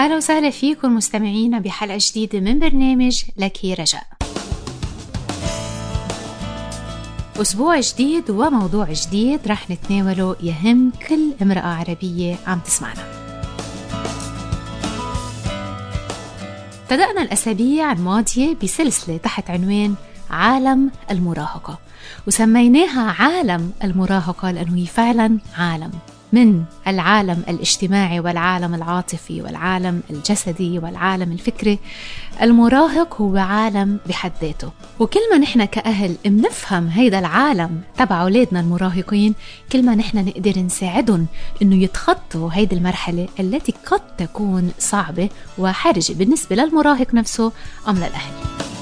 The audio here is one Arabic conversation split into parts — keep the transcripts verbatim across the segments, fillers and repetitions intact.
أهلا وسهلا فيكم مستمعينا بحلقة جديدة من برنامج لك رجاء. أسبوع جديد وموضوع جديد رح نتناوله يهم كل امرأة عربية عم تسمعنا. بدأنا الأسابيع الماضية بسلسلة تحت عنوان عالم المراهقة، وسميناها عالم المراهقة لأنه هي فعلا عالم، من العالم الاجتماعي والعالم العاطفي والعالم الجسدي والعالم الفكري. المراهق هو عالم بحد ذاته، وكل ما نحن كأهل منفهم هيدا العالم تبع أولادنا المراهقين، كل ما نحن نقدر نساعدهم إنه يتخطوا هيدي المرحلة التي قد تكون صعبة وحرجة بالنسبة للمراهق نفسه أم للأهل.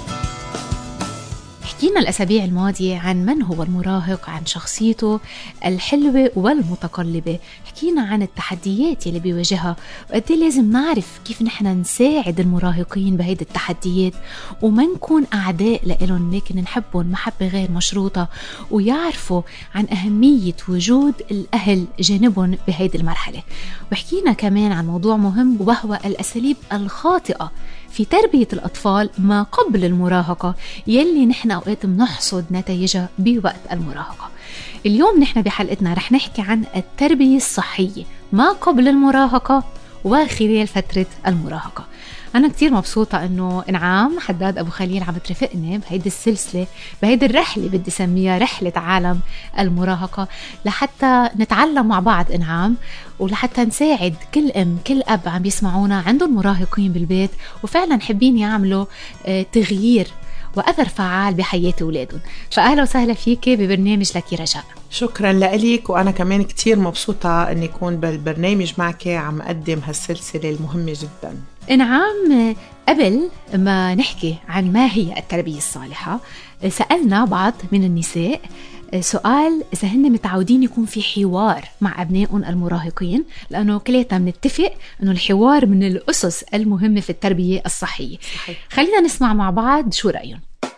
حكينا الأسابيع الماضية عن من هو المراهق، عن شخصيته الحلوة والمتقلبة، حكينا عن التحديات اللي بيواجهها وقد لازم نعرف كيف نحن نساعد المراهقين بهيدي التحديات وما نكون أعداء لإلهم، لكن نحبهم محبة غير مشروطة، ويعرفوا عن أهمية وجود الأهل جانبهم بهيدي المرحلة. وحكينا كمان عن موضوع مهم وهو الأساليب الخاطئة في تربية الأطفال ما قبل المراهقة يلي نحن أوقات منحصد نتائجها بوقت المراهقة. اليوم نحن بحلقتنا رح نحكي عن التربية الصحية ما قبل المراهقة وخلال فترة المراهقة. أنا كتير مبسوطة أنه إنعام حداد أبو خليل عم ترافقني بهيدي السلسلة، بهيدي الرحلة بدي سميها رحلة عالم المراهقة، لحتى نتعلم مع بعض إنعام، ولحتى نساعد كل أم كل أب عم بيسمعونا عندهم مراهقين بالبيت وفعلا حابين يعملوا تغيير وأثر فعال بحياة أولادهم. فأهلا وسهلا فيك ببرنامج لك رجاء. شكرا لك، وأنا كمان كتير مبسوطة أن يكون بالبرنامج معك عم أقدم هالسلسلة المهمة جدا. إنعام، قبل ما نحكي عن ما هي التربية الصالحة سألنا بعض من النساء سؤال إذا هن متعودين يكون في حوار مع أبنائهم المراهقين، لأنه كلياتنا بنتفق أنه الحوار من الأسس المهمة في التربية الصحية. صحيح. خلينا نسمع مع بعض شو رأيهم.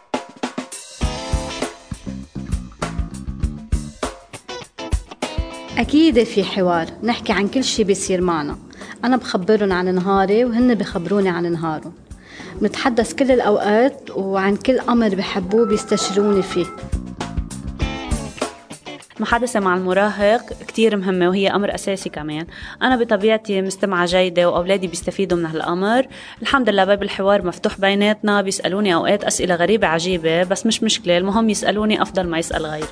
أكيد في حوار، نحكي عن كل شيء بيصير معنا. أنا بخبرهم عن نهاري وهن بخبروني عن نهارهم. بنتحدث كل الأوقات وعن كل أمر بحبوه بيستشيروني فيه. محادثة مع المراهق كتير مهمة وهي أمر أساسي كمان. أنا بطبيعتي مستمعة جيدة وأولادي بيستفيدوا من هالأمر. الحمد لله باب الحوار مفتوح بيناتنا، بيسألوني أوقات أسئلة غريبة عجيبة، بس مش مشكلة، المهم يسألوني أفضل ما يسأل غيري.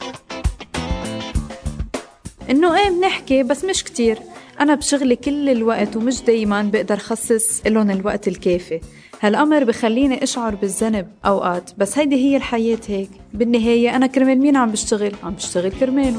إنه إيه بنحكي بس مش كتير. أنا بشغلي كل الوقت ومش دايماً بقدر خصص لهم الوقت الكافي. هالأمر بخليني أشعر بالذنب أوقات، بس هيدي هي الحياة هيك. بالنهاية أنا كرمال مين عم بشتغل؟ عم بشتغل كرماله.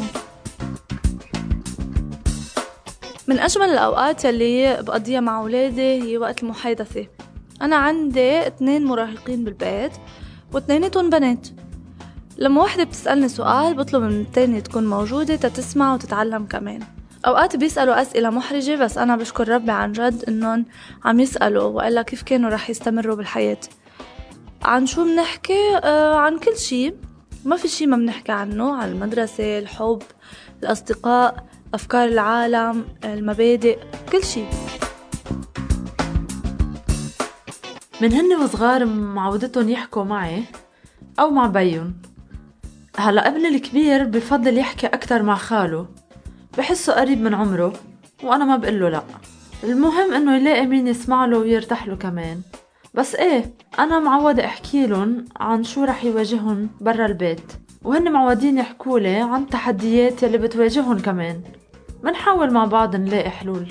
من أجمل الأوقات اللي بقضيها مع أولادي هي وقت المحادثة. أنا عندي اثنين مراهقين بالبيت واثنيناتهم بنات. لما واحدة بتسألني سؤال بطلب من التانية تكون موجودة تتسمع وتتعلم كمان. أوقات بيسألوا أسئلة محرجة، بس أنا بشكر ربي عن جد إنهم عم يسألوا، وإلا كيف كانوا رح يستمروا بالحياة. عن شو بنحكي؟ آه عن كل شيء، ما في شيء ما بنحكي عنه، عن المدرسة، الحب، الأصدقاء، أفكار العالم، المبادئ، كل شيء. من هن وصغار معودتهم يحكوا معي أو مع بيون. هلأ ابن الكبير بفضل يحكي أكتر مع خاله، بحسه قريب من عمره وأنا ما بقله لأ. المهم إنه يلاقي مين يسمع له ويرتاح له كمان. بس إيه، أنا معودة أحكي لهم عن شو رح يواجههم برا البيت، وهن معودين يحكوا لي عن التحديات يلي بتواجههم كمان. منحاول مع بعض نلاقي حلول.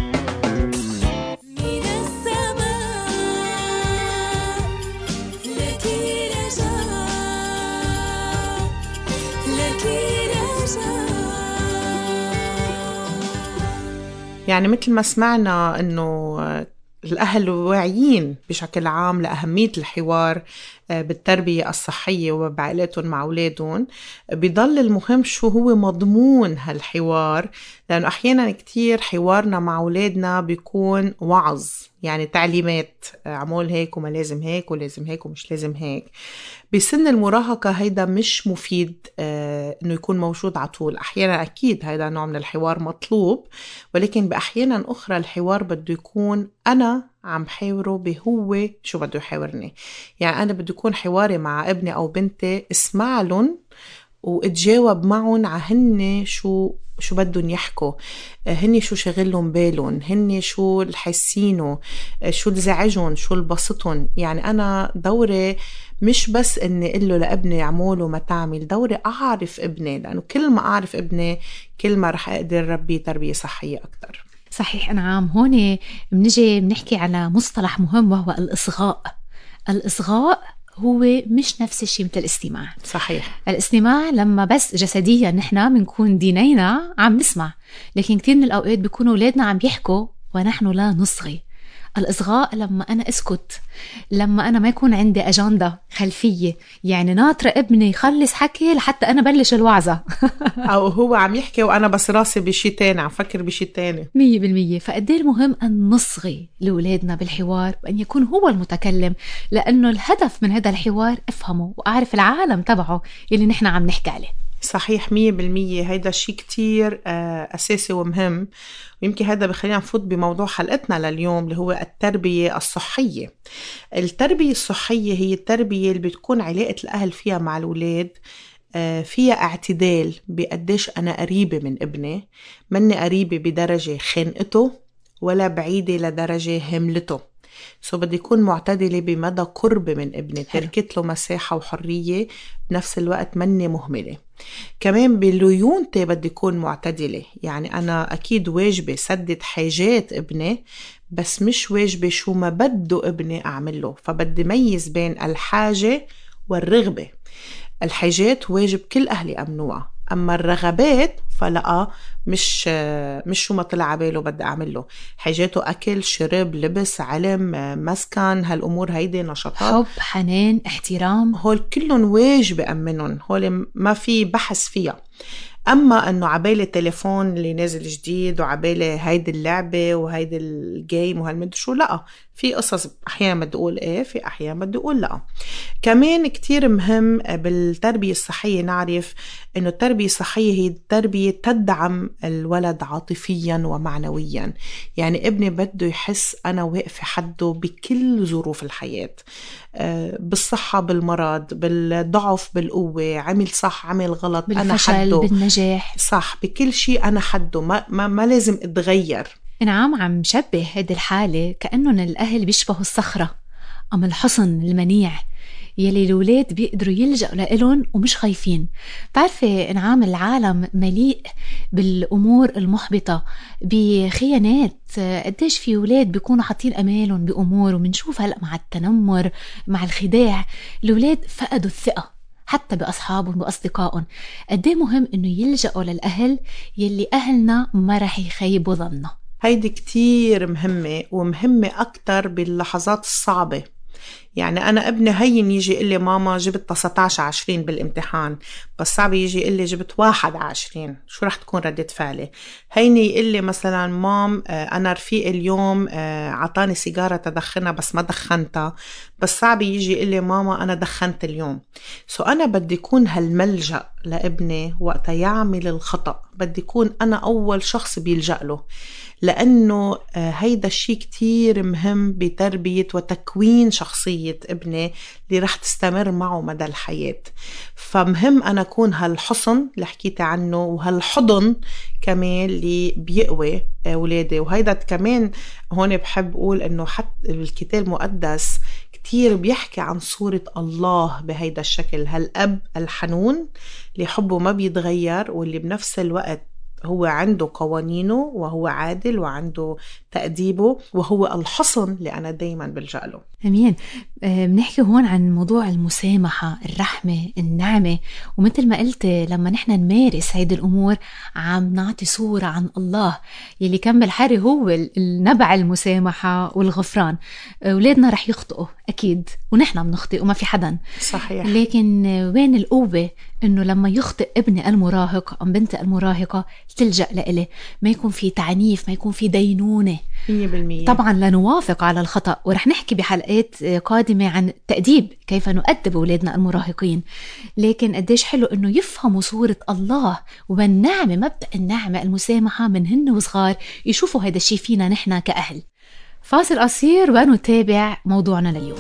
يعني مثل ما سمعنا أنه الأهل واعيين بشكل عام لأهمية الحوار بالتربية الصحية وبعائلاتهم مع أولادهم، بيضل المهم شو هو مضمون هالحوار، لأنه أحيانا كتير حوارنا مع أولادنا بيكون وعظ، يعني تعليمات، عمول هيك وما لازم هيك ولازم هيك ومش لازم هيك. بسن المراهقة هيدا مش مفيد آه إنه يكون موجود على طول. أحيانا أكيد هيدا نوع من الحوار مطلوب، ولكن بأحيانا أخرى الحوار بده يكون أنا عم حاوره بهو شو بده يحاورني. يعني أنا بده يكون حواري مع ابني أو بنتي اسمع لهم واتجاوب معهم عهن شو شو بدهم يحكوا، هني شو شغلهم بالهم، هني شو الحسينه، شو الزعجهم، شو البسطهم. يعني أنا دوري مش بس إني قله لابني عمول وما تعمل، دوري أعرف ابني، لأنه كل ما أعرف ابني كل ما رح أقدر ربي تربية صحية أكتر. صحيح. أنعام، هون بنجي بنحكي على مصطلح مهم وهو الإصغاء. الإصغاء هو مش نفس الشيء مثل الاستماع. صحيح. الاستماع لما بس جسديا نحن بنكون دينينا عم نسمع، لكن كتير من الأوقات بيكونوا أولادنا عم يحكوا ونحن لا نصغي. الإصغاء لما أنا أسكت، لما أنا ما يكون عندي أجندة خلفية، يعني ناطرة ابني يخلص حكي لحتى أنا بلش الوعظة أو هو عم يحكي وأنا بس راسي بشي تاني عم فكر بشي تاني. مية بالمية. فقديه المهم أن نصغي لأولادنا بالحوار وأن يكون هو المتكلم، لأنه الهدف من هذا الحوار أفهمه وأعرف العالم تبعه اللي نحن عم نحكي عليه. صحيح مية بالمية. هيدا شيء كتير أساسي ومهم، ويمكن هذا بخلينا نفوت بموضوع حلقتنا لليوم اللي هو التربية الصحية. التربية الصحية هي التربية اللي بتكون علاقة الأهل فيها مع الأولاد فيها اعتدال بقديش أنا قريبة من ابني، مني قريبة بدرجة خنقته ولا بعيدة لدرجة هملته. سو بدي يكون معتدلة بمدى قرب من ابني، تركت له مساحة وحرية، بنفس الوقت مني مهملة. كمان بليونتي بدي يكون معتدلة، يعني أنا أكيد واجبة سدد حاجات ابني، بس مش واجبة شو ما بده ابني أعمله. فبدي ميز بين الحاجة والرغبة. الحاجات واجب كل أهلي أمنوها، أما الرغبات فلا مش مش شو ما طلع عباله بدي أعمله. حاجاته أكل، شرب، لبس، علم، مسكن، هالأمور هيدي نشاطات، حب، حنان، احترام، هول كلهم واجب أمنهم، هول ما في بحث فيها. أما أنه عبالي تليفون اللي نازل جديد وعبالي هيدي اللعبة وهيدي الجيم وهالمدر شو، لا، في قصص أحيانا بدي أقول إيه، في أحيانا بدي أقول لا. كمان كتير مهم بالتربية الصحية نعرف أنه التربية الصحية هي التربية تدعم الولد عاطفيا ومعنويا. يعني ابني بده يحس أنا واقف حده بكل ظروف الحياة، بالصحة، بالمرض، بالضعف، بالقوة، عمل صح، عمل غلط، أنا حده، بالنجاح، صح، بكل شيء أنا حده، ما, ما, ما لازم اتغير. نعم. عم شبه هذه الحالة كأنهم الأهل بيشبهوا الصخرة أم الحصن المنيع يلي الولاد بيقدروا يلجأوا لإلهم ومش خايفين. بعرفي نعم العالم مليء بالأمور المحبطة، بخيانات، قديش في ولاد بيكونوا حاطين أمالهم بأمور، ومنشوف هلأ مع التنمر، مع الخداع، الولاد فقدوا الثقة حتى بأصحابهم وأصدقائهم. قديه مهم إنه يلجأوا للأهل يلي أهلنا ما رح يخيبوا ظننا. هيدي كتير مهمة، ومهمة أكتر باللحظات الصعبة. يعني أنا ابني هين يجي يقول لي ماما جبت تسعة عشر عشرين بالامتحان، بس صعب يجي يقول لي جبت واحد عشرين، شو رح تكون ردة فعلي؟ هيني يقول لي مثلا مام أنا رفيق اليوم عطاني سيجارة تدخنها بس ما دخنتها، بس صعب يجي يقول لي ماما أنا دخنت اليوم. سو أنا بدي يكون هالملجأ لابني وقت يعمل الخطأ، بدي يكون أنا أول شخص بيلجأ له، لأنه هيدا الشيء كتير مهم بتربية وتكوين شخصية ابني اللي رح تستمر معه مدى الحياة. فمهم أنا أكون هالحصن اللي حكيت عنه وهالحضن كمان اللي بيقوي أولادي. وهيدا كمان هون بحب أقول أنه حتى الكتاب المقدس كتير بيحكي عن صورة الله بهيدا الشكل، هالأب الحنون اللي حبه ما بيتغير واللي بنفس الوقت هو عنده قوانينه وهو عادل وعنده تأديبه وهو الحصن اللي أنا دايما بلجأ له. أمين. بنحكي هون عن موضوع المسامحة، الرحمة، النعمة، ومثل ما قلت لما نحن نمارس هيدي الأمور عم نعطي صورة عن الله يلي كان بالحري هو النبع المسامحة والغفران. أولادنا رح يخطئوا أكيد ونحن بنخطئ وما في حدا صحيح، لكن وين القوة إنه لما يخطئ ابني المراهق أم بنتي المراهقة تلجأ لإله، ما يكون في تعنيف، ما يكون في دينونة. مية بالمية. طبعا لا نوافق على الخطأ، ورح نحكي بحلقات قادمة عن التأديب، كيف نؤدب أولادنا المراهقين، لكن قديش حلو إنه يفهموا صورة الله والنعمة، مبدأ النعمة المسامحة من هن وصغار، يشوفوا هذا الشيء فينا نحن كأهل. فاصل قصير ونتابع موضوعنا لليوم.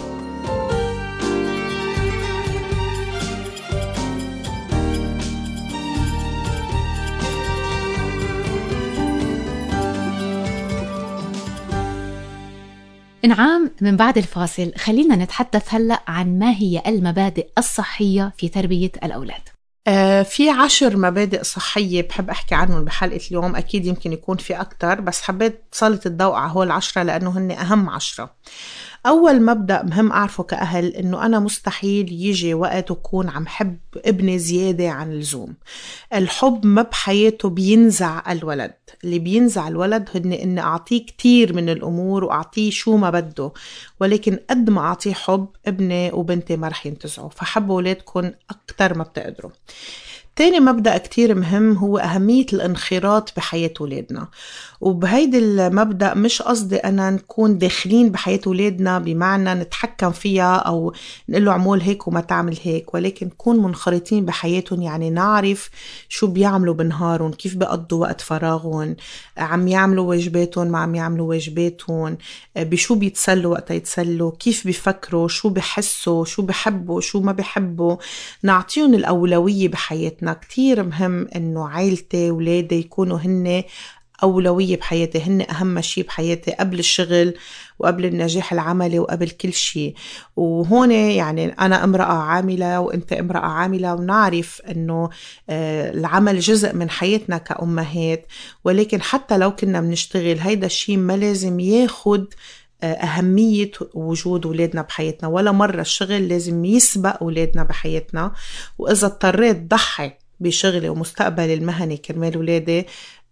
نعم، من بعد الفاصل خلينا نتحدث هلأ عن ما هي المبادئ الصحية في تربية الأولاد. آه في عشر مبادئ صحية بحب أحكي عنهم بحلقة اليوم، أكيد يمكن يكون في أكتر بس حبيت سلط الضوء على هول العشرة لأنه هن أهم عشرة. أول مبدأ مهم أعرفه كأهل إنه أنا مستحيل يجي وقت وكون عم حب ابني زيادة عن اللزوم. الحب ما بحياته بينزع الولد، اللي بينزع الولد هن إن أعطيه كتير من الأمور وأعطيه شو ما بده، ولكن قد ما أعطيه حب ابني وبنتي ما رح ينتزعوا. فحبوا أولادكم أكتر ما بتقدروا. تاني مبدأ كتير مهم هو أهمية الانخراط بحياة ولادنا، وبهيدي المبدأ مش قصدي أنا نكون داخلين بحياة ولادنا بمعنى نتحكم فيها أو نقول له عمول هيك وما تعمل هيك، ولكن نكون منخرطين بحياتهم، يعني نعرف شو بيعملوا بنهارهم، كيف بيقضوا وقت فراغهم، عم يعملوا واجباتهم ما عم يعملوا واجباتهم، بشو بيتسلوا وقت يتسلوا، كيف بيفكروا، شو بيحسوا، شو بيحبوا، شو ما بيحبوا. نعطيهم الأولوية بحياتنا. كتير مهم إنه عائلتي ولادي يكونوا هن أولوية بحياتي، هن أهم شيء بحياتي قبل الشغل وقبل النجاح العملي وقبل كل شيء. وهون يعني أنا امرأة عاملة وإنت امرأة عاملة، ونعرف أنه العمل جزء من حياتنا كأمهات، ولكن حتى لو كنا بنشتغل هيدا الشيء ما لازم ياخد أهمية وجود أولادنا بحياتنا، ولا مرة الشغل لازم يسبق أولادنا بحياتنا. وإذا اضطريت ضحي بشغلي ومستقبلي المهني كرمال أولادي،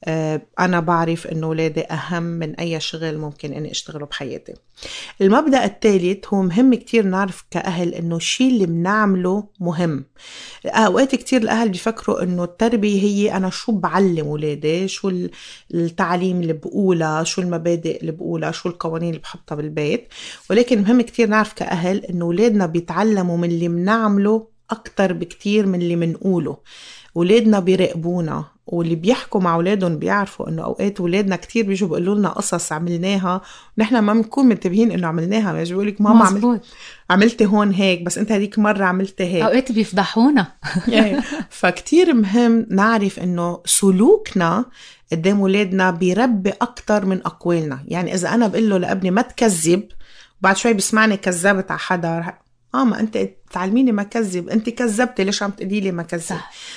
أنا بعرف أنه أولادي أهم من أي شغل ممكن أني أشتغله بحياتي. المبدأ الثالث هو مهم كتير نعرف كأهل أنه الشيء اللي بنعمله مهم. أوقات كتير الأهل بيفكروا أنه التربية هي أنا شو بعلم أولادي، شو التعليم اللي بقولها، شو المبادئ اللي بقولها، شو القوانين اللي بحطها بالبيت، ولكن مهم كتير نعرف كأهل أنه أولادنا بيتعلموا من اللي بنعمله أكتر بكتير من اللي منقوله. أولادنا بيراقبونا، واللي بيحكوا مع أولادهم بيعرفوا أنه أوقات أولادنا كتير بيجوا بيقولوا لنا قصص عملناها ونحن ما بنكون منتبهين أنه عملناها. مش بيقولك ماما عملت عملت هون هيك بس أنت هديك مرة عملت هيك. أوقات بيفضحونا. فكتير مهم نعرف أنه سلوكنا قدام أولادنا بيربي أكتر من أقوالنا. يعني إذا أنا بقول له لابني ما تكذب وبعد شوي بسمعني كذبت على حدا، اه ما انت تعلميني ما كذب، انت كذبتي ليش عم تقولي لي ما كذب؟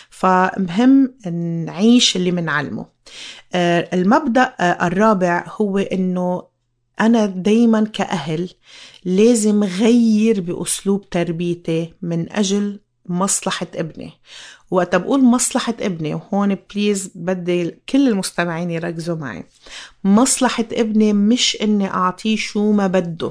فمهم نعيش اللي منعلمه. آه المبدأ آه الرابع هو انه انا دايما كأهل لازم غير بأسلوب تربيتي من اجل مصلحة ابني. وقت بقول مصلحة ابني، وهون بليز بدي كل المستمعين يركزوا معي، مصلحة ابني مش اني اعطيه شو ما بده.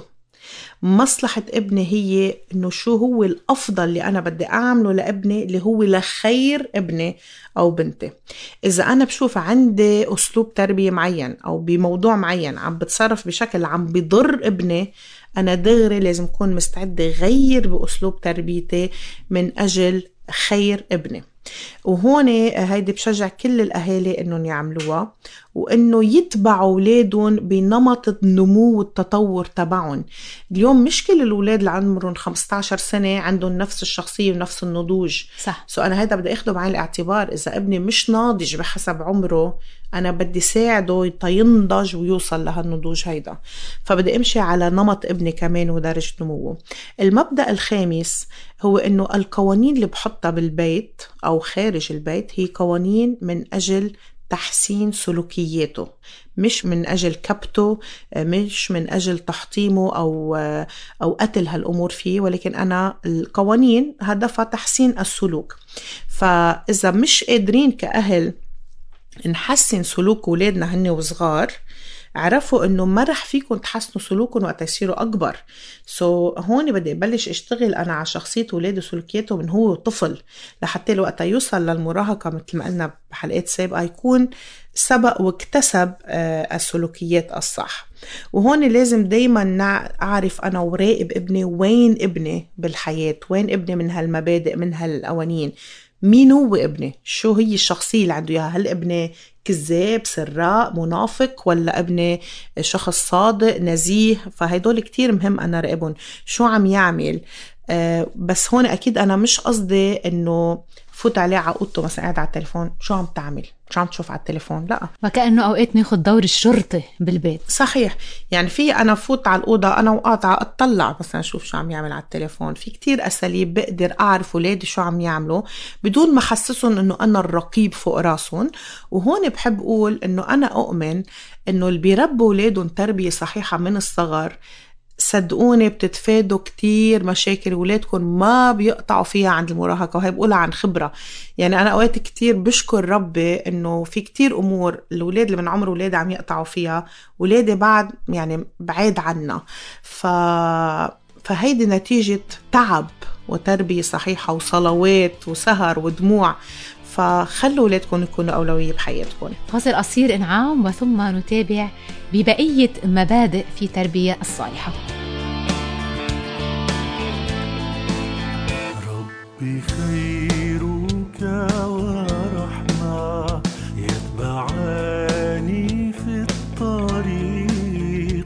مصلحة ابني هي انه شو هو الافضل اللي انا بدي اعمله لابني، اللي هو لخير ابني او بنتي. اذا انا بشوف عندي اسلوب تربية معين او بموضوع معين عم بتصرف بشكل عم بضر ابني، انا دغري لازم اكون مستعدة غير باسلوب تربيتي من اجل خير ابني. وهون هيدي بشجع كل الأهالي إنهم يعملوها، وإنه يتبعوا أولادهم بنمط النمو والتطور تبعهم. اليوم مش كل الأولاد اللي عمرهم خمسة عشر سنة عندهم نفس الشخصية ونفس النضوج. صح. سو أنا هيدا بدي أخده بعين الاعتبار. إذا ابني مش ناضج بحسب عمره، أنا بدي ساعده ينضج ويوصل لهالنضوج هيدا. فبدي أمشي على نمط ابني كمان ودرجة نموه. المبدأ الخامس هو إنه القوانين اللي بحطها بالبيت أو خارج البيت هي قوانين من أجل تحسين سلوكياته، مش من أجل كبته، مش من أجل تحطيمه أو أو قتل هالأمور فيه، ولكن أنا القوانين هدفها تحسين السلوك. فإذا مش قادرين كأهل نحسن سلوك أولادنا هن وصغار، عرفوا انه ما رح فيكم تحسنوا سلوكهم وقت يصيروا اكبر. سو so, هون بدي ابلش اشتغل انا على شخصيه اولادي وسلوكياته من هو طفل، لحتى وقت يوصل للمراهقه مثل ما قلنا بحلقات سابقه يكون سبق واكتسب آه السلوكيات الصح. وهون لازم دايما اعرف انا وراقب ابني وين ابني بالحياه، وين ابني من هالمبادئ من هالقوانين، مين هو ابني، شو هي الشخصيه اللي عنده اياها، هل ابني كذاب سراء منافق ولا ابني شخص صادق نزيه. فهيدول كتير مهم أنا راقبهم شو عم يعمل. أه بس هون أكيد أنا مش قصدي إنه فوت عليه عقوته مثلا قاعد على التليفون شو عم تعمل، شو عم تشوف على التليفون، لا، وكأنه أوقات ناخد دور الشرطة بالبيت. صحيح، يعني في أنا فوت على الأوضة أنا وقاطعة أطلع مثلا أشوف شو عم يعمل على التليفون. في كتير أساليب بقدر أعرف ولادي شو عم يعملوا بدون ما حسسهم إنه أنا الرقيب فوق راسهم. وهون بحب أقول إنه أنا أؤمن إنه اللي بيربوا ولادهم تربية صحيحة من الصغر، صدقوني بتتفادوا كتير مشاكل ولادكم ما بيقطعوا فيها عند المراهقة. وهي بقولها عن خبرة، يعني أنا أوقات كتير بشكر ربي إنه في كتير أمور الولاد اللي من عمر ولادي عم يقطعوا فيها ولادي بعد يعني بعيد عنا. ف... فهيدي نتيجة تعب وتربية صحيحة وصلوات وسهر ودموع. فخلوا ولادكم يكونوا أولوية بحياتكم. فاصل قصير إنعام وثم نتابع ببقية مبادئ في تربية الصالحة. ربي خيرك ورحمة يتبعاني في الطريق،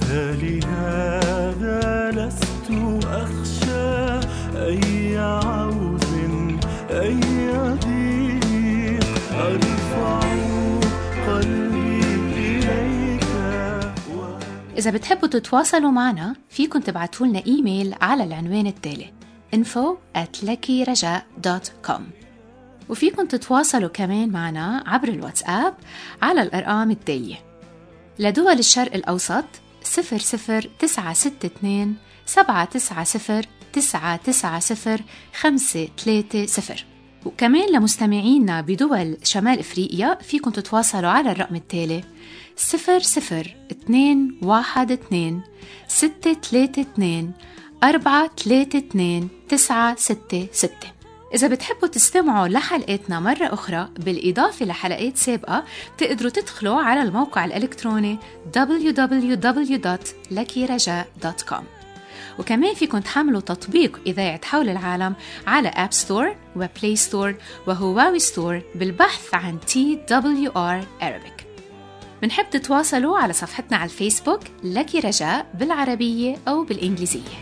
فلهذا لست أخشى أي عوز أي ضيق، أرفع قلبي إليك. إذا بتحبوا تتواصلوا معنا فيكن تبعتوا لنا إيميل على العنوان التالي info at lucky raja dot com، وفيكن تتواصلوا كمان معنا عبر الواتساب على الأرقام التالية: لدول الشرق الأوسط صفر صفر تسعة ستة اثنين سبعة تسعة صفر تسعة تسعة صفر خمسة ثلاثة صفر، وكمان لمستمعينا بدول شمال إفريقيا فيكم تتواصلوا على الرقم التالي صفر صفر اثنين واحد اثنين ستة ثلاثة اثنين أربعة ثلاثة اثنين تسعة ستة ستة. إذا بتحبوا تستمعوا لحلقاتنا مرة أخرى بالإضافة لحلقات سابقة، بتقدروا تدخلوا على الموقع الإلكتروني دبليو دبليو دبليو دوت lucky raja دوت كوم، وكمان فيكم تحملوا تطبيق إذاعة حول العالم على أب ستور وبلاي ستور وهواوي ستور بالبحث عن تي دبليو آر Arabic. منحب تتواصلوا على صفحتنا على الفيسبوك لكي رجاء بالعربية أو بالإنجليزية.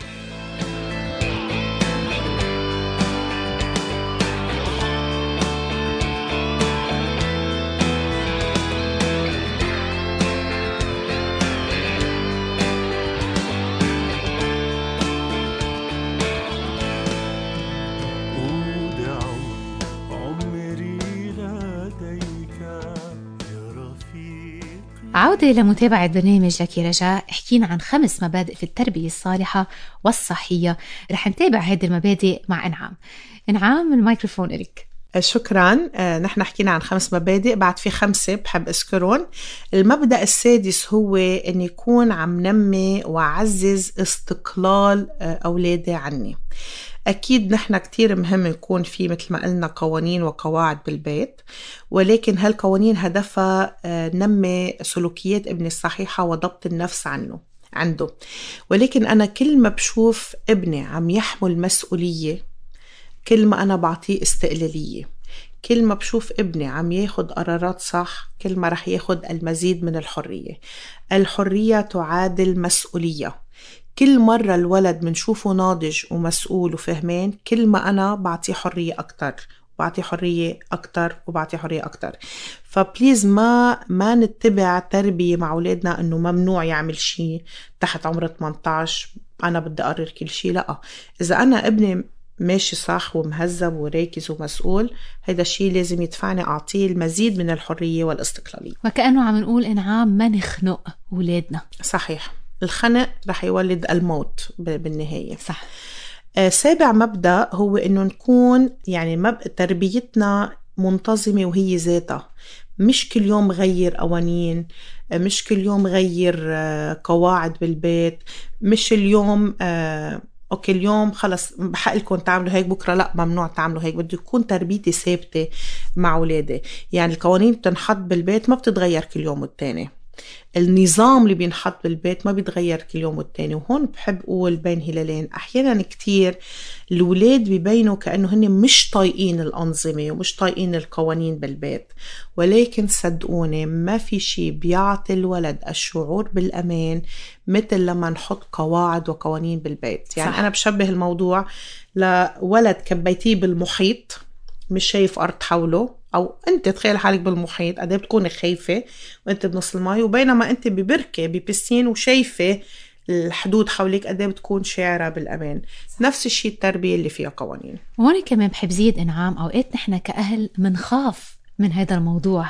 عودة لمتابعة برنامج لكي رجاء. حكينا عن خمس مبادئ في التربية الصالحة والصحية. رح نتابع هذه المبادئ مع إنعام. إنعام الميكروفون إليك. شكرا. آه، نحن حكينا عن خمس مبادئ، بعد في خمسة بحب أذكرهم. المبدأ السادس هو أن يكون عم نمي وعزز استقلال آه، أولادي عني. أكيد نحن كتير مهم يكون في مثل ما قلنا قوانين وقواعد بالبيت، ولكن هالقوانين هدفها نمي سلوكيات ابني الصحيحة وضبط النفس عنه عنده. ولكن أنا كل ما بشوف ابني عم يحمل مسؤولية، كل ما أنا بعطيه استقلالية، كل ما بشوف ابني عم ياخد قرارات صح، كل ما رح ياخد المزيد من الحرية. الحرية تعادل مسؤولية. كل مرة الولد منشوفه ناضج ومسؤول وفهمان، كل ما أنا بعطيه حرية أكتر وبعطيه حرية أكتر وبعطيه حرية أكتر. فبليز ما ما نتبع تربية مع أولادنا أنه ممنوع يعمل شيء تحت عمر ثمانية عشر، أنا بدي أقرر كل شيء. لا، إذا أنا ابني ماشي صح ومهذب وراكز ومسؤول، هذا الشيء لازم يدفعني أعطيه المزيد من الحرية والاستقلالية. وكأنه عم نقول إنعام ما نخنق أولادنا. صحيح، الخنق رح يولد الموت بالنهاية. صح. آه سابع مبدأ هو إنه نكون يعني مبدأ تربيتنا منتظمة وهي ذاتها، مش كل يوم غير قوانين، مش كل يوم غير آه قواعد بالبيت، مش اليوم آه اوكي اليوم خلص بحق لكم تعملوا هيك، بكره لا ممنوع تعملوا هيك. بده يكون تربيتي ثابته مع اولادي. يعني القوانين بتنحط بالبيت ما بتتغير كل يوم والتاني، النظام اللي بينحط بالبيت ما بيتغير كل يوم والتاني. وهون بحب أقول بين هلالين، أحيانا كتير الولاد بيبينوا كأنه هن مش طايقين الأنظمة ومش طايقين القوانين بالبيت، ولكن صدقوني ما في شيء بيعطي الولد الشعور بالأمان مثل لما نحط قواعد وقوانين بالبيت. يعني صح. أنا بشبه الموضوع لولد كبيتيه بالمحيط مش شايف أرض حوله، أو أنت تخيل حالك بالمحيط قد ايه بتكوني خايفة وأنت بنص الماء، وبينما أنت ببركة ببسين وشايفة الحدود حولك قد ايه بتكون شاعرة بالأمان. نفس الشيء التربية اللي فيها قوانين. وهون كمان بحب زيد إنعام، أوقات نحن كأهل منخاف من هذا الموضوع،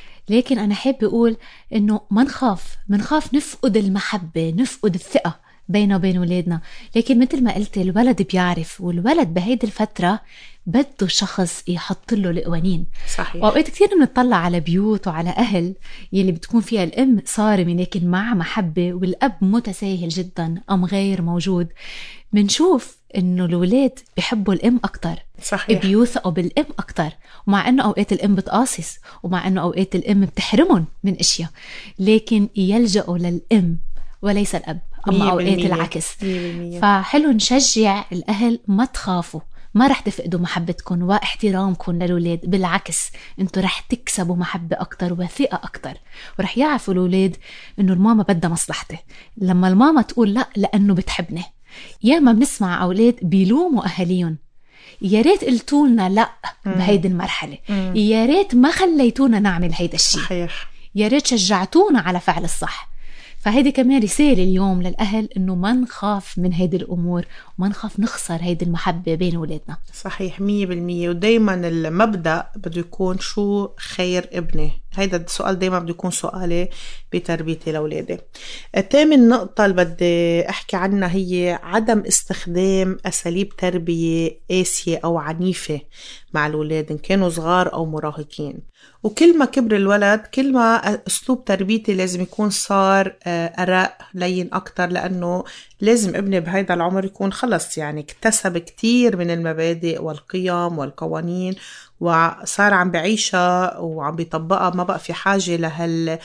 لكن أنا حابة أقول إنه ما نخاف منخاف نفقد المحبة، نفقد الثقة بينه وبين ولادنا. لكن مثل ما قلت الولد بيعرف، والولد بهيدي الفترة بده شخص يحط له القوانين. صحيح. وأوقات كثير بنطلع على بيوت وعلى أهل يلي بتكون فيها الأم صارمة لكن مع محبة، والأب متساهل جدا أم غير موجود. منشوف إنه الولاد بيحبوا الأم أكتر. صحيح. بيوثقوا بالأم أكتر، ومع إنه أوقات الأم بتقاصص، ومع إنه أوقات الأم بتحرمهم من أشياء، لكن يلجأوا للأم وليس الأب. أما أوقات العكس. فحلو نشجع الأهل ما تخافوا، ما رح تفقدوا محبتكم واحترامكم للولاد، بالعكس انتوا رح تكسبوا محبة أكتر وثقة أكتر، ورح يعرفوا الولاد إنه الماما بدها مصلحته. لما الماما تقول لا لأنه بتحبني. ياما بنسمع أولاد بيلوموا أهاليهم، يا ريت قلتولنا لا بهيدي المرحلة، يا ريت ما خليتونا نعمل هيدا الشيء، صحيح. يا ريت شجعتونا على فعل الصح. فهيدي كمان رسالة اليوم للأهل إنه ما نخاف من هيدي الأمور، وما نخاف نخسر هيدي المحبة بين ولادنا. صحيح مية بالمية. ودايما المبدأ بده يكون شو خير ابني، هيدا السؤال دايما بده يكون سؤالي بتربيتي لأولادي. الثامن نقطة اللي بدي أحكي عنها هي عدم استخدام أساليب تربية قاسية أو عنيفة مع الولاد إن كانوا صغار أو مراهقين. وكل ما كبر الولد كل ما أسلوب تربيتي لازم يكون صار أرق لين أكتر، لأنه لازم ابني بهيدا العمر يكون خلص يعني اكتسب كتير من المبادئ والقيم والقوانين وصار عم بعيشها وعم بيطبقها، ما بقى في حاجة لهال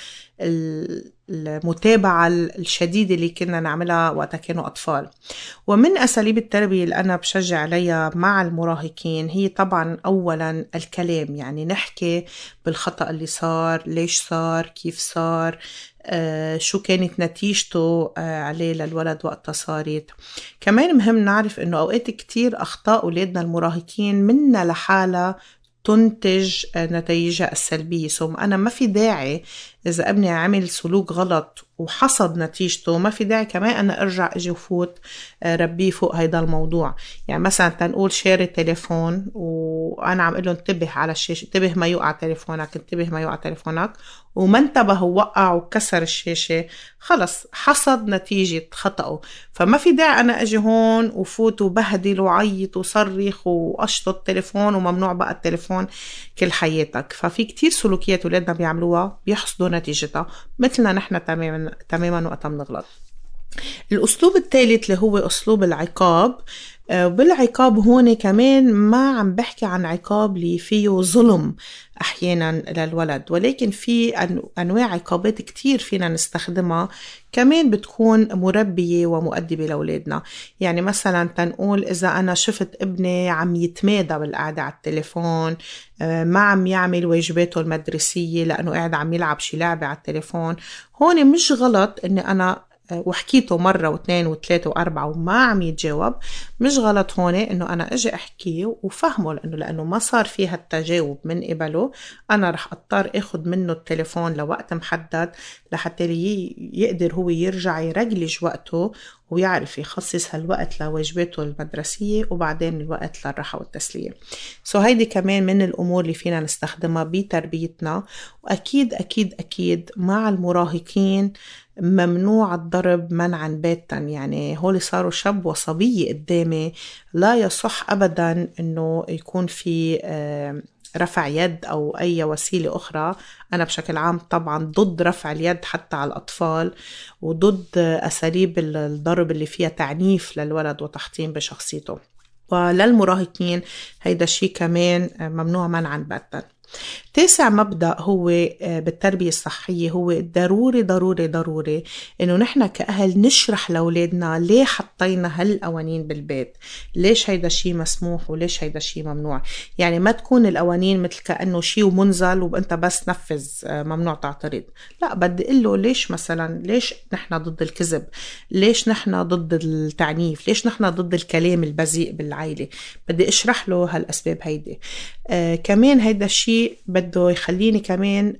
المتابعة الشديدة اللي كنا نعملها وقتها كانوا أطفال. ومن أساليب التربية اللي أنا بشجع عليها مع المراهقين هي طبعا أولا الكلام، يعني نحكي بالخطأ اللي صار، ليش صار، كيف صار، آه، شو كانت نتيجته آه، عليه للولد وقتها صارت. كمان مهم نعرف إنه أوقات كتير أخطاء أولادنا المراهقين منا لحالة تنتج نتائجها السلبية. سو أنا ما في داعي إذا ابني عمل سلوك غلط وحصد نتيجته، ما في داعي كمان أنا أرجع أجي وفوت ربيه فوق هيدا الموضوع. يعني مثلا تنقول شاري التليفون وأنا عم قله انتبه على الشاشة، انتبه ما يوقع تليفونك، انتبه ما يوقع تليفونك، وما انتبه ووقع وكسر الشاشة، خلص حصد نتيجة خطأه. فما في داعي أنا أجي هون وفوت وبهدل وعيط وصرخ وأشطط التليفون وممنوع بقى التليفون كل حياتك. ففي كتير سلوكيات ولادنا بيعملوها بيحصدوا نتيجتها مثلنا نحن تماما تماما وقتها بنغلط. الأسلوب الثالث اللي هو أسلوب العقاب. بالعقاب هون كمان ما عم بحكي عن عقاب اللي فيه ظلم أحيانا للولد، ولكن في أنواع عقابات كتير فينا نستخدمها كمان بتكون مربية ومؤدبة لأولادنا. يعني مثلا تنقول إذا أنا شفت ابني عم يتمادى بالقعدة على التليفون، ما عم يعمل واجباته المدرسية لأنه قاعد عم يلعب شي لعبة على التليفون، هون مش غلط إني أنا وحكيته مرة واثنين وثلاثة وأربعة وما عم يتجاوب. مش غلط هون إنه أنا أجي أحكيه وفهمه، لأنه لأنه ما صار فيها التجاوب من قبله، أنا رح أضطر أخذ منه التليفون لوقت محدد لحتى يقدر هو يرجع يرجلج وقته ويعرف يخصص هالوقت لواجباته المدرسية وبعدين الوقت للراحة والتسلية. سو هيدي كمان من الأمور اللي فينا نستخدمها بتربيتنا. وأكيد أكيد أكيد مع المراهقين ممنوع الضرب منعا باتا، يعني هول صاروا شاب وصبية قدامي، لا يصح أبدا أنه يكون في رفع يد أو أي وسيلة أخرى. أنا بشكل عام طبعا ضد رفع اليد حتى على الأطفال، وضد أساليب الضرب اللي فيها تعنيف للولد وتحطيم بشخصيته. وللمراهقين هيدا الشيء كمان ممنوع منعا باتا. تاسع مبدأ هو بالتربية الصحية هو ضروري ضروري ضروري إنه نحن كأهل نشرح لأولادنا ليه حطينا هالقوانين بالبيت، ليش هيدا شيء مسموح وليش هيدا شيء ممنوع. يعني ما تكون القوانين مثل كأنه شيء منزل وأنت بس نفذ ممنوع تعترض. لا، بدي أقول له ليش مثلا، ليش نحن ضد الكذب، ليش نحن ضد التعنيف، ليش نحن ضد الكلام البذيء بالعائلة. بدي أشرح له هالأسباب هيدي. آه كمان هيدا الشيء بده يخليني كمان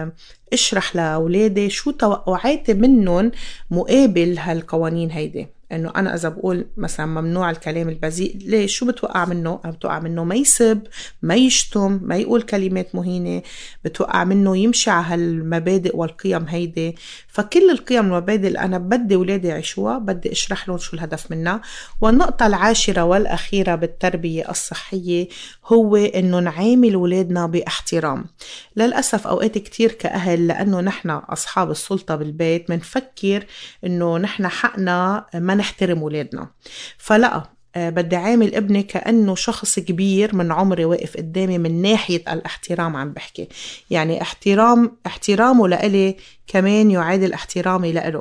اشرح لأولادي شو توقعاتي منهم مقابل هالقوانين هيدي. انه انا اذا بقول مثلا ممنوع الكلام البذيء، ليش؟ شو بتوقع منه؟ انا بتوقع منه ما يسب، ما يشتم، ما يقول كلمات مهينة، بتوقع منه يمشي على هالمبادئ والقيم هيدي. فكل القيم والمبادئ اللي انا بدي اولادي يعيشوها بدي اشرح لهم شو الهدف منها. والنقطة العاشرة والأخيرة بالتربية الصحية هو انه نعامل اولادنا باحترام. للأسف اوقات كتير كأهل لانه نحن اصحاب السلطة بالبيت منفكر انه نحن حقنا ما نحترم ولادنا. فلا، بدي عامل ابني كأنه شخص كبير من عمري واقف قدامي من ناحية الاحترام عم بحكي. يعني احترام احترامه لإلي كمان يعادل احترامي لإله.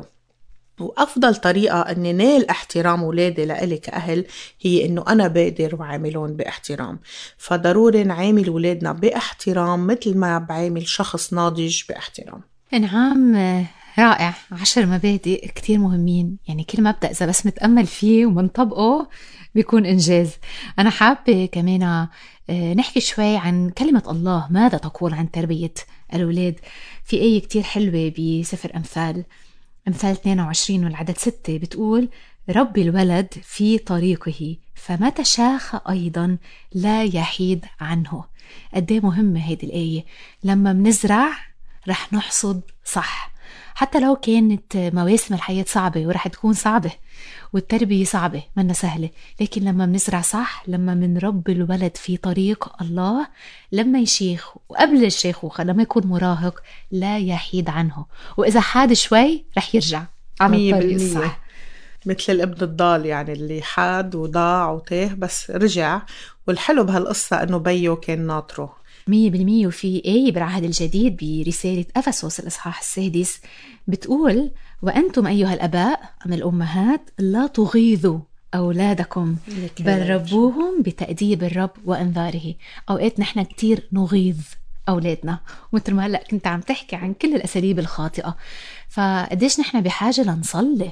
وأفضل طريقة أني نال احترام ولادي لإلي كأهل هي أنه أنا بقدر وعاملون باحترام. فضروري نعامل ولادنا باحترام مثل ما بعامل شخص ناضج باحترام. نعم، رائع. عشر مبادئ كتير مهمين، يعني كل مبدأ إذا بس متأمل فيه ومنطبقه بيكون إنجاز. أنا حابة كمان نحكي شوي عن كلمة الله، ماذا تقول عن تربية الأولاد. في آية كتير حلوة بسفر أمثال أمثال اثنين وعشرين والعدد ستة بتقول: ربي الولد في طريقه فمتى شاخ أيضا لا يحيد عنه. قديه مهمة هيدي الآية. لما منزرع رح نحصد صح، حتى لو كانت مواسم الحياة صعبة ورح تكون صعبة والتربية صعبة منا سهلة، لكن لما منزرع صح، لما من رب الولد في طريق الله، لما يشيخ وقبل الشيخوخة لما يكون مراهق لا يحيد عنه، وإذا حاد شوي رح يرجع على الطريق الصح. مثل الابن الضال، يعني اللي حاد وضاع وتاه بس رجع. والحلو بهالقصة أنه بيو كان ناطره مية بالمية. وفي آية بالعهد الجديد برسالة أفسس الإصحاح السادس بتقول: وأنتم أيها الأباء أم الأمهات لا تغيظوا أولادكم بل ربوهم بتأديب الرب وإنذاره. أوقات نحن كتير نغيظ أولادنا، ومثل ما هلأ كنت عم تحكي عن كل الأساليب الخاطئة. فقديش نحن بحاجة لنصلي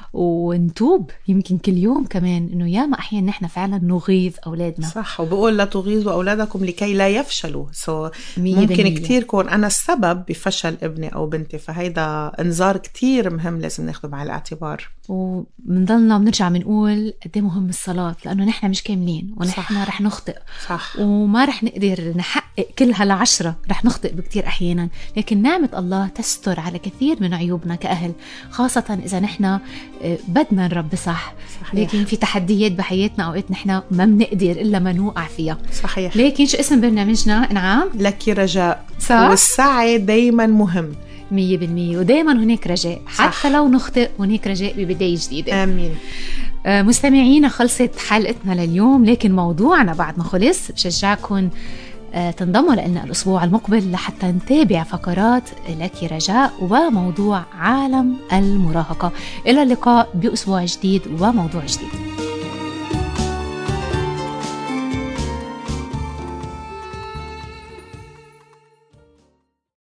ونتوب يمكن كل يوم كمان، إنه ياما أحيان نحن فعلا نغيظ أولادنا. صح. وبقول لا تغيظوا أولادكم لكي لا يفشلوا. سو ممكن كتير كون أنا السبب بفشل ابني أو بنتي، فهيدا إنذار كتير مهم لازم ناخده مع الاعتبار. ومنضلنا بنرجع بنقول قد مهم الصلاة، لأنه نحن مش كاملين ونحن صح. رح نخطئ. صح. وما رح نقدر نحقق كل هالعشرة، رح نخطئ بكتير أحيانا، لكن نعمة الله تستر على كثير من عيوبنا كأهل، خاصة إذا نحن بدنا نربي صح. صحيح. لكن في تحديات بحياتنا أوقات نحن ما بنقدر إلا ما نوقع فيها. صحيح. لكن شو اسم برنامجنا؟ نعم، لك رجاء. صح؟ والسعي دايما مهم. مية بالمية. ودايما هناك رجاء، حتى صح. لو نخطئ هناك رجاء ببداية جديدة. آمين. آه مستمعينا، خلصت حلقتنا لليوم، لكن موضوعنا بعد ما خلص بشجعكم آه تنضموا لنا الأسبوع المقبل لحتى نتابع فقرات لك رجاء وموضوع عالم المراهقة. إلى اللقاء بأسبوع جديد وموضوع جديد.